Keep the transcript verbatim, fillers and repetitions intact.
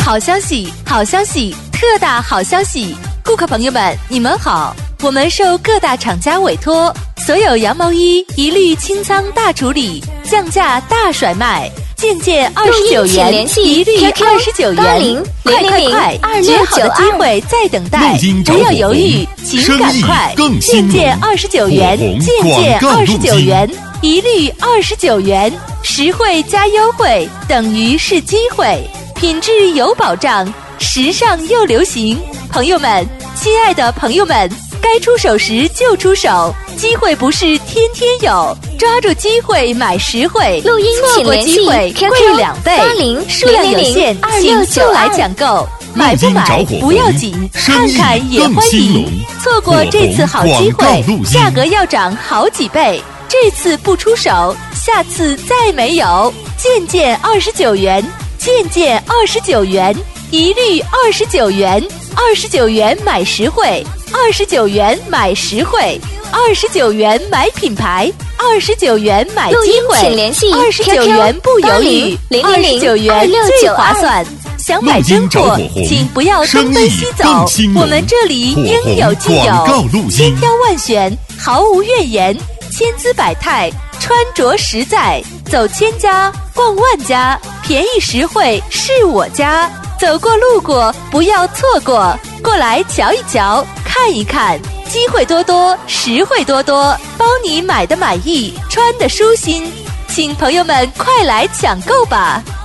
好消息，好消息，特大好消息！顾客朋友们，你们好，我们受各大厂家委托，所有羊毛衣一律清仓大处理，降价大甩卖。件件二十九元，一律二十九元，快快快！绝好的机会在等待，不要犹豫，请赶快！件件二十九元，件件二十九元，一律二十九元，实惠加优惠等于是机会，品质有保障，时尚又流行。朋友们，亲爱的朋友们，该出手时就出手，机会不是天天有，抓住机会买实惠。 录音错过机会贵两倍，数量有限，请就来抢购。买不买不要紧，看看也欢迎。错过这次好机会，价格要涨好几倍。这次不出手，下次再没有。件件二十九元，件件二十九元，一律二十九元，二十九元买实惠。二十九元买实惠，二十九元买品牌，二十九元买机会，二十九元不犹豫，二十九元最划算。想买真货，请不要东奔西走，我们这里应有尽有，千挑万选，毫无怨言，千姿百态，穿着实在，走千家，逛万家，便宜实惠是我家。走过路过不要错过，过来瞧一瞧，看一看，机会多多，实惠多多，包你买的满意，穿的舒心，请朋友们快来抢购吧。